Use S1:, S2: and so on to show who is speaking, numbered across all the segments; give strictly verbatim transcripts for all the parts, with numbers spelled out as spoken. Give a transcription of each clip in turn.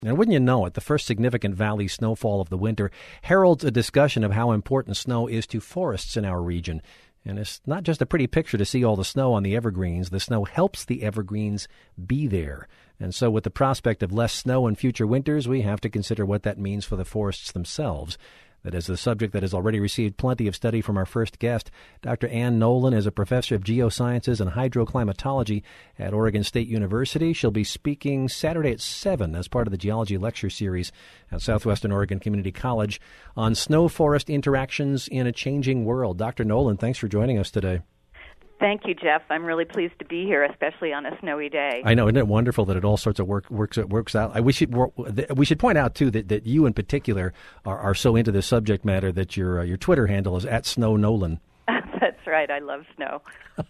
S1: And wouldn't you know it, the first significant valley snowfall of the winter heralds a discussion of how important snow is to forests in our region. And it's not just a pretty picture to see all the snow on the evergreens. The snow helps the evergreens be there. And so with the prospect of less snow in future winters, we have to consider what that means for the forests themselves. That is a subject that has already received plenty of study from our first guest. Doctor Ann Nolan is a professor of geosciences and hydroclimatology at Oregon State University. She'll be speaking Saturday at seven as part of the geology lecture series at Southwestern Oregon Community College on snow-forest interactions in a changing world. Doctor Nolan, thanks for joining us today.
S2: Thank you, Jeff. I'm really pleased to be here, especially on a snowy day.
S1: I know, isn't it wonderful that it all sorts of work works works out? I, we should we should point out too that, that you in particular are, are so into this subject matter that your uh, your Twitter handle is at Snow Nolan.
S2: That's right. I love snow.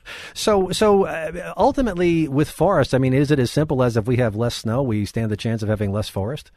S1: so so uh, ultimately, with forests, I mean, is it as simple as if we have less snow, we stand the chance of having less forest?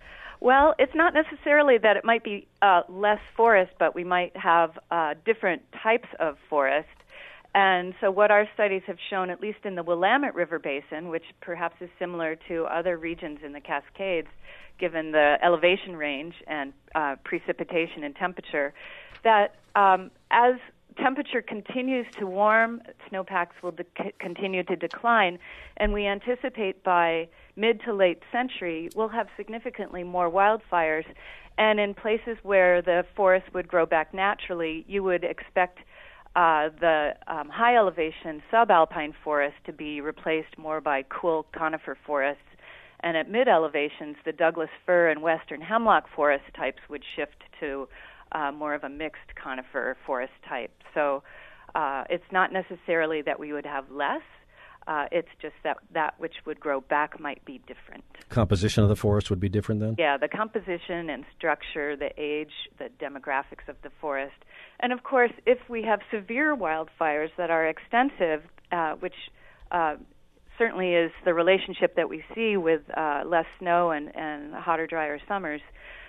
S2: Well, it's not necessarily that it might be uh, less forest, but we might have uh, different types of forest. And so what our studies have shown, at least in the Willamette River Basin, which perhaps is similar to other regions in the Cascades, given the elevation range and uh, precipitation and temperature, that um, as temperature continues to warm, snowpacks will de- continue to decline, and we anticipate by mid to late century we'll have significantly more wildfires. And in places where the forest would grow back naturally, you would expect Uh, the um, high elevation subalpine forest to be replaced more by cool conifer forests, and at mid elevations, the Douglas fir and western hemlock forest types would shift to uh, more of a mixed conifer forest type. So uh, it's not necessarily that we would have less. Uh, it's just that that which would grow back might be different.
S1: Composition of the forest would be different then?
S2: Yeah, the composition and structure, the age, the demographics of the forest. And of course, if we have severe wildfires that are extensive, uh, which uh, certainly is the relationship that we see with uh, less snow and, and hotter, drier summers,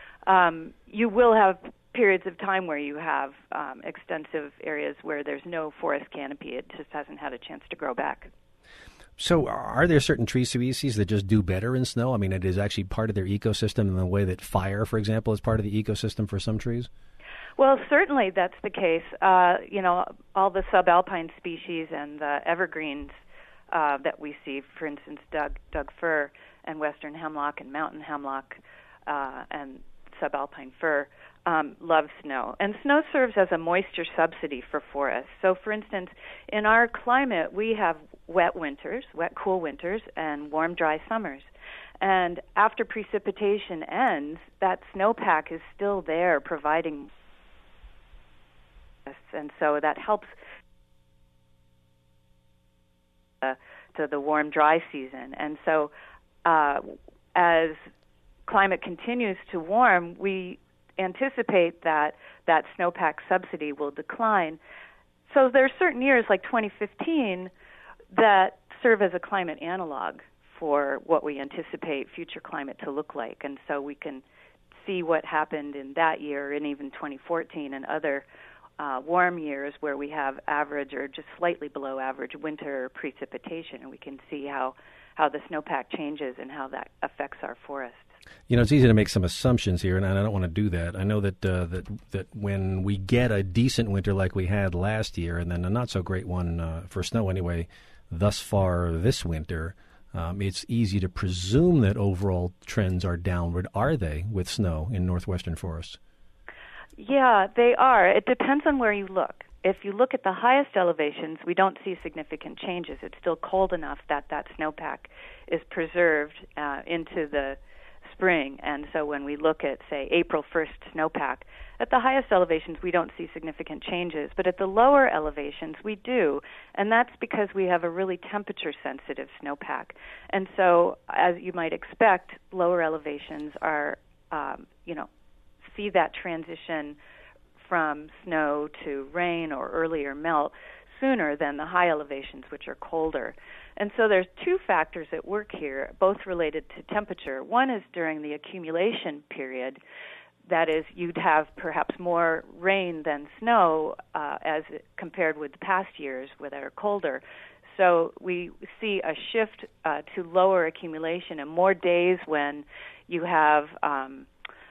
S2: um, you will have periods of time where you have um, extensive areas where there's no forest canopy. It just hasn't had a chance to grow back.
S1: So are there certain tree species that just do better in snow? I mean, it is actually part of their ecosystem in the way that fire, for example, is part of the ecosystem for some trees?
S2: Well, certainly that's the case. Uh, you know, all the subalpine species and the evergreens uh, that we see, for instance, Doug, Doug fir and western hemlock and mountain hemlock uh, and subalpine fir, um, love snow. And snow serves as a moisture subsidy for forests. So, for instance, in our climate, we have wet winters, wet, cool winters, and warm, dry summers. And after precipitation ends, that snowpack is still there providing, and so that helps uh, to the warm, dry season. And so uh, as climate continues to warm, we anticipate that that snowpack subsidy will decline. So there are certain years, like twenty fifteen, that serve as a climate analog for what we anticipate future climate to look like. And so we can see what happened in that year and even twenty fourteen and other uh, warm years where we have average or just slightly below average winter precipitation, and we can see how, how the snowpack changes and how that affects our forests.
S1: You know, it's easy to make some assumptions here, and I don't want to do that. I know that uh, that that when we get a decent winter like we had last year, and then a not-so-great one uh, for snow anyway, thus far this winter, um, it's easy to presume that overall trends are downward. Are they with snow in northwestern forests?
S2: Yeah, they are. It depends on where you look. If you look at the highest elevations, we don't see significant changes. It's still cold enough that that snowpack is preserved uh, into the spring. And so when we look at, say, April first snowpack, at the highest elevations we don't see significant changes, but at the lower elevations we do, and that's because we have a really temperature-sensitive snowpack. And so, as you might expect, lower elevations are, um, you know, see that transition from snow to rain or earlier melt sooner than the high elevations, which are colder. And so there's two factors at work here, both related to temperature. One is during the accumulation period. That is, you'd have perhaps more rain than snow uh, as compared with past years where they're colder. so we see a shift uh, to lower accumulation and more days when you have um,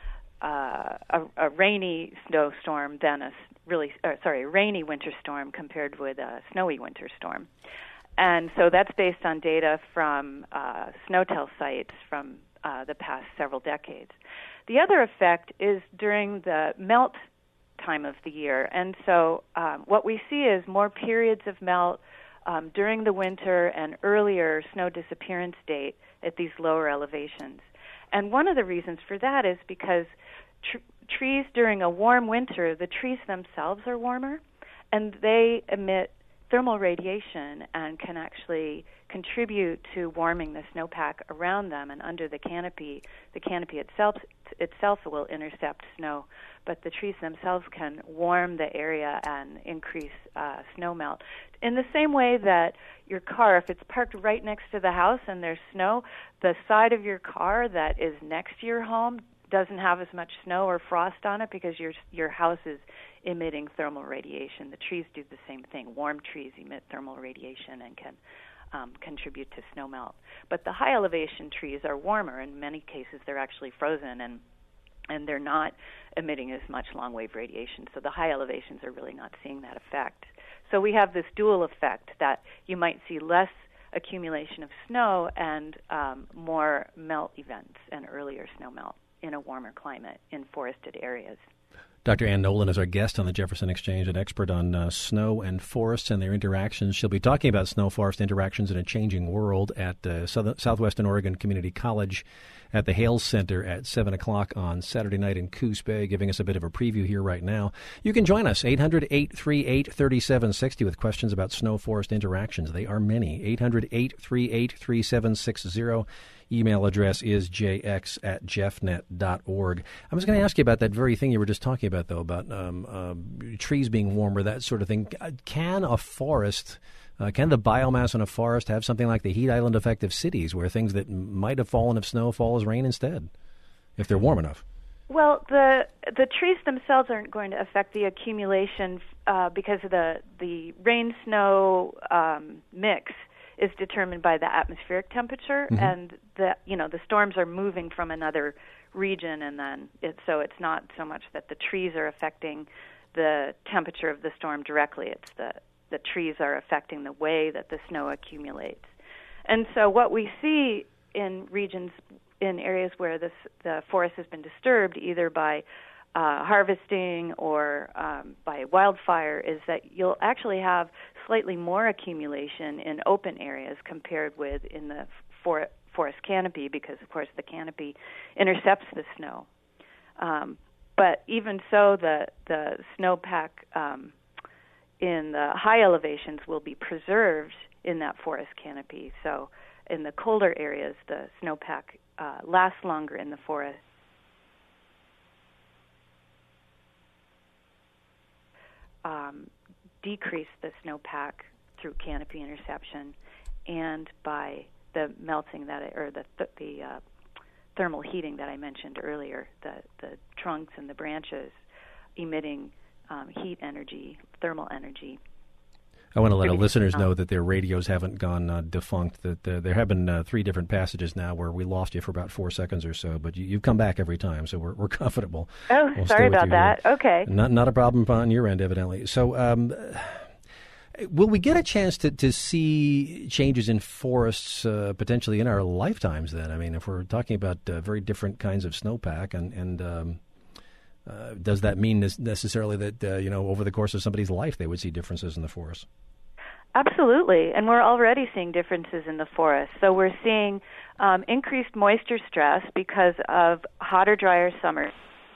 S2: uh, a, a rainy snowstorm than a really, uh, sorry, a rainy winter storm compared with a snowy winter storm. And so that's based on data from uh, SNOTEL sites from uh, the past several decades. The other effect is during the melt time of the year. And so um, what we see is more periods of melt um, during the winter and earlier snow disappearance date at these lower elevations. And one of the reasons for that is because tr- trees during a warm winter, the trees themselves are warmer, and they emit thermal radiation and can actually contribute to warming the snowpack around them and under the canopy. The canopy itself itself will intercept snow, but the trees themselves can warm the area and increase uh, snow melt. In the same way that your car, if it's parked right next to the house and there's snow, the side of your car that is next to your home doesn't have as much snow or frost on it because your your house is emitting thermal radiation. The trees do the same thing. Warm trees emit thermal radiation and can um, contribute to snow melt. But the high elevation trees are warmer. In many cases, they're actually frozen and and they're not emitting as much long wave radiation. So the high elevations are really not seeing that effect. So we have this dual effect that you might see less accumulation of snow and um, more melt events and earlier snow melt in a warmer climate in forested areas.
S1: Doctor Ann Nolan is our guest on the Jefferson Exchange, an expert on uh, snow and forests and their interactions. She'll be talking about snow-forest interactions in a changing world at uh, South- Southwestern Oregon Community College at the Hales Center at seven o'clock on Saturday night in Coos Bay, giving us a bit of a preview here right now. You can join us, eight hundred, eight three eight, three seven six zero, with questions about snow-forest interactions. They are many, eight hundred, eight three eight, three seven six zero. Email address is j x at jeffnet dot org. I was going to ask you about that very thing you were just talking about, though, about um, uh, trees being warmer, that sort of thing. Can a forest, uh, can the biomass in a forest have something like the heat island effect of cities, where things that might have fallen if snow fall as rain instead, if they're warm enough?
S2: Well, the the trees themselves aren't going to affect the accumulation uh, because of the, the rain-snow um, mix is determined by the atmospheric temperature, mm-hmm. and the you know the storms are moving from another region, and then it, so it's not so much that the trees are affecting the temperature of the storm directly. It's the the trees are affecting the way that the snow accumulates, and so what we see in regions in areas where this the forest has been disturbed, either by uh, harvesting or um, by wildfire, is that you'll actually have slightly more accumulation in open areas compared with in the for, forest canopy, because, of course, the canopy intercepts the snow. Um, but even so, the, the snowpack um, in the high elevations will be preserved in that forest canopy. So in the colder areas, the snowpack uh, lasts longer in the forest. Um, decrease the snowpack through canopy interception and by the melting that I, or the th- the uh, thermal heating that I mentioned earlier, the the trunks and the branches emitting um, heat energy, thermal energy.
S1: I want to let our listeners know that their radios haven't gone uh, defunct, that uh, there have been uh, three different passages now where we lost you for about four seconds or so, but you, you've come back every time, so we're, we're comfortable.
S2: Oh,
S1: we'll
S2: sorry about that. Here. Okay.
S1: Not not a problem on your end, evidently. So um, will we get a chance to, to see changes in forests uh, potentially in our lifetimes then? I mean, if we're talking about uh, very different kinds of snowpack, and, and um, uh, does that mean necessarily that, uh, you know, over the course of somebody's life they would see differences in the forest?
S2: Absolutely, and we're already seeing differences in the forest. So we're seeing um, increased moisture stress because of hotter, drier summers.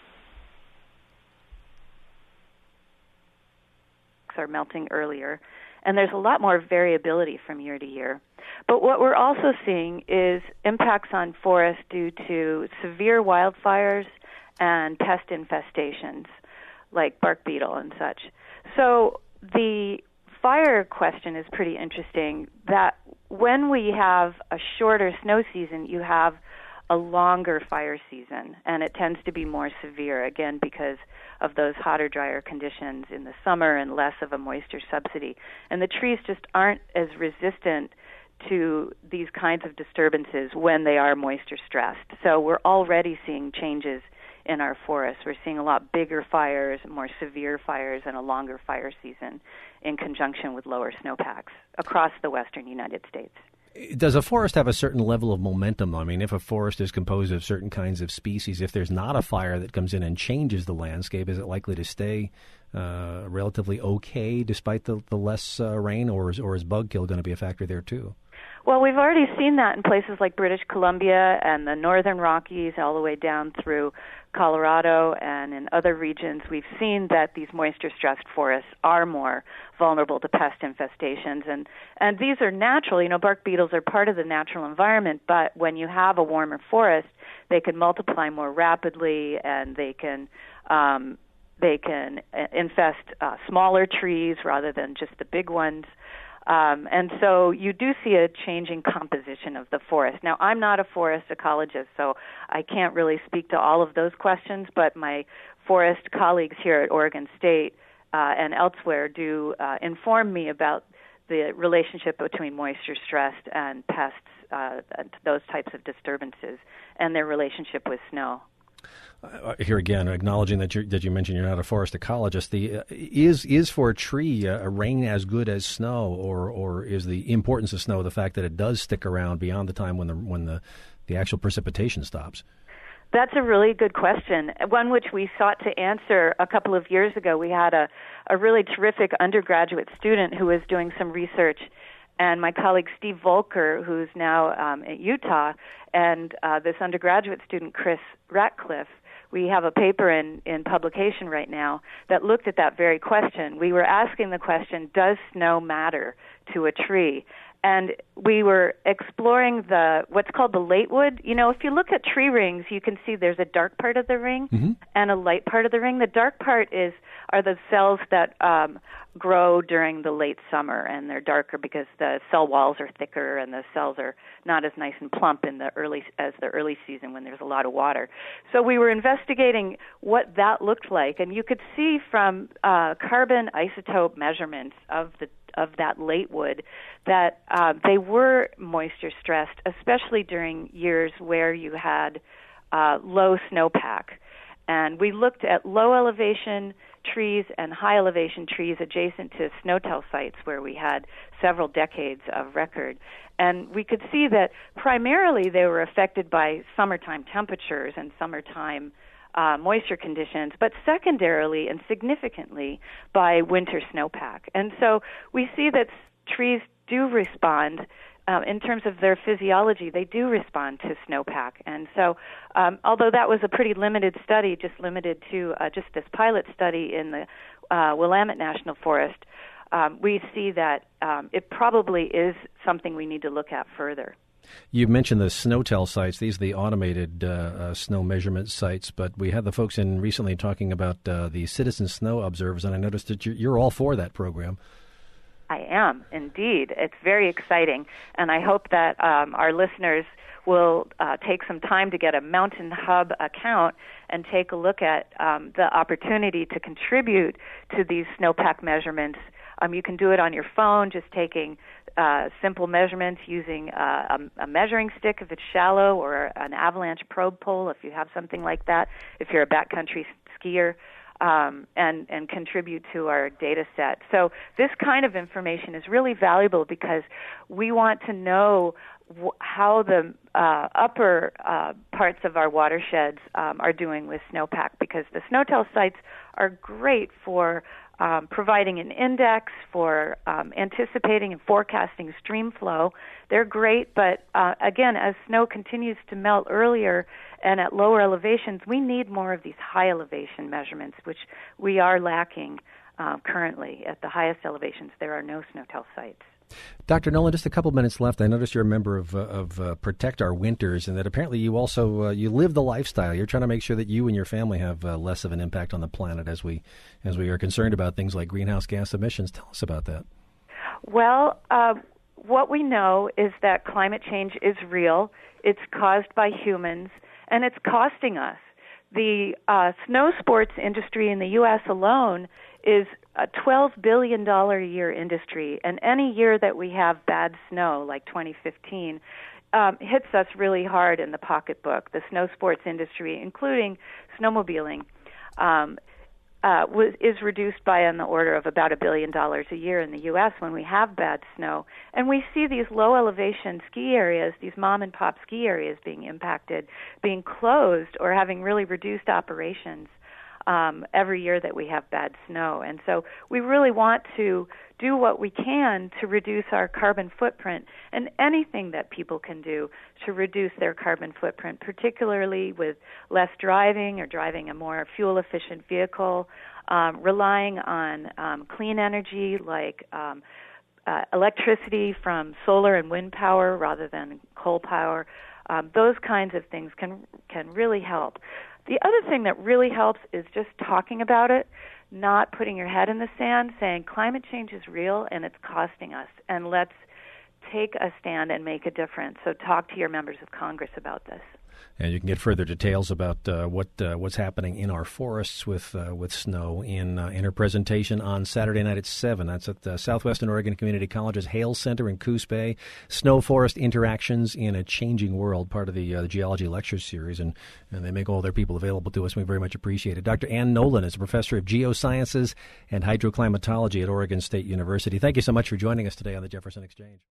S2: Are melting earlier, and there's a lot more variability from year to year. But what we're also seeing is impacts on forests due to severe wildfires and pest infestations, like bark beetle and such. So the fire question is pretty interesting, that when we have a shorter snow season, you have a longer fire season, and it tends to be more severe, again, because of those hotter, drier conditions in the summer and less of a moisture subsidy. And the trees just aren't as resistant to these kinds of disturbances when they are moisture stressed. So we're already seeing changes in our forests. We're seeing a lot bigger fires, more severe fires, and a longer fire season in conjunction with lower snowpacks across the western United States.
S1: Does a forest have a certain level of momentum? I mean, if a forest is composed of certain kinds of species, if there's not a fire that comes in and changes the landscape, is it likely to stay uh, relatively okay despite the, the less uh, rain, or is, or is bug kill going to be a factor there too?
S2: Well, we've already seen that in places like British Columbia and the Northern Rockies all the way down through Colorado, and in other regions we've seen that these moisture-stressed forests are more vulnerable to pest infestations. And, and these are natural. You know, bark beetles are part of the natural environment, but when you have a warmer forest, they can multiply more rapidly, and they can um, they can infest uh, smaller trees rather than just the big ones. Um, and so you do see a changing composition of the forest. Now, I'm not a forest ecologist, so I can't really speak to all of those questions, but my forest colleagues here at Oregon State uh, and elsewhere do uh, inform me about the relationship between moisture stressed and pests, uh, and those types of disturbances, and their relationship with snow.
S1: Uh, here again, acknowledging that you that you mentioned you're not a forest ecologist, the uh, is is for a tree uh, a rain as good as snow, or or is the importance of snow the fact that it does stick around beyond the time when the when the, the actual precipitation stops?
S2: That's a really good question, one which we sought to answer a couple of years ago. We had a, a really terrific undergraduate student who was doing some research, and my colleague Steve Volker, who's now um, at Utah, and uh, this undergraduate student, Chris Ratcliffe. We have a paper in, in publication right now that looked at that very question. We were asking the question, does snow matter to a tree? And we were exploring the what's called the latewood. You know, if you look at tree rings, you can see there's a dark part of the ring mm-hmm. and a light part of the ring. The dark part is are the cells that um, grow during the late summer, and they're darker because the cell walls are thicker and the cells are not as nice and plump in the early as the early season when there's a lot of water. So we were investigating what that looked like, and you could see from uh, carbon isotope measurements of the of that latewood that uh, they were moisture stressed, especially during years where you had uh, low snowpack. And we looked at low elevation trees and high elevation trees adjacent to snowtell sites where we had several decades of record. And we could see that primarily they were affected by summertime temperatures and summertime Uh, moisture conditions, but secondarily and significantly by winter snowpack. And so we see that trees do respond uh, in terms of their physiology. They do respond to snowpack. And so um, although that was a pretty limited study, just limited to uh, just this pilot study in the uh, Willamette National Forest, um, we see that um, it probably is something we need to look at further.
S1: You mentioned the snowtell sites. These are the automated uh, uh, snow measurement sites, but we had the folks in recently talking about uh, the citizen snow observers, and I noticed that you're, you're all for that program.
S2: I am, indeed. It's very exciting, and I hope that um, our listeners will uh, take some time to get a Mountain Hub account and take a look at um, the opportunity to contribute to these snowpack measurements. Um, you can do it on your phone, just taking uh, simple measurements using uh, a, a measuring stick if it's shallow, or an avalanche probe pole if you have something like that, if you're a backcountry skier, um, and, and contribute to our data set. So this kind of information is really valuable because we want to know w- how the uh, upper uh, parts of our watersheds um, are doing with snowpack, because the snowtell sites are great for Um, providing an index, for um, anticipating and forecasting stream flow. They're great, but uh, again, as snow continues to melt earlier and at lower elevations, we need more of these high elevation measurements, which we are lacking uh, currently. At the highest elevations, there are no snowtell sites.
S1: Doctor Nolan, just a couple minutes left. I noticed you're a member of, uh, of uh, Protect Our Winters, and that apparently you also uh, you live the lifestyle. You're trying to make sure that you and your family have uh, less of an impact on the planet as we as we are concerned about things like greenhouse gas emissions. Tell us about that.
S2: Well, uh, what we know is that climate change is real. It's caused by humans, and it's costing us. The uh, snow sports industry in the U S alone is a twelve billion dollars a year industry, and any year that we have bad snow, like twenty fifteen, um, hits us really hard in the pocketbook. The snow sports industry, including snowmobiling, um, uh, was, is reduced by on the order of about a billion dollars a year in the U S when we have bad snow. And we see these low-elevation ski areas, these mom-and-pop ski areas being impacted, being closed or having really reduced operations um, every year that we have bad snow. And so we really want to do what we can to reduce our carbon footprint, and anything that people can do to reduce their carbon footprint, particularly with less driving or driving a more fuel-efficient vehicle, um, relying on um, clean energy like um, uh, electricity from solar and wind power rather than coal power. Um, those kinds of things can can really help. The other thing that really helps is just talking about it, not putting your head in the sand, saying climate change is real and it's costing us, and let's take a stand and make a difference. So talk to your members of Congress about this.
S1: And you can get further details about uh, what uh, what's happening in our forests with uh, with snow in uh, in her presentation on Saturday night at seven. That's at the Southwestern Oregon Community College's Hale Center in Coos Bay. Snow Forest Interactions in a Changing World, part of the uh, Geology Lecture Series, and, and they make all their people available to us. We very much appreciate it. Doctor Ann Nolan is a professor of geosciences and hydroclimatology at Oregon State University. Thank you so much for joining us today on the Jefferson Exchange.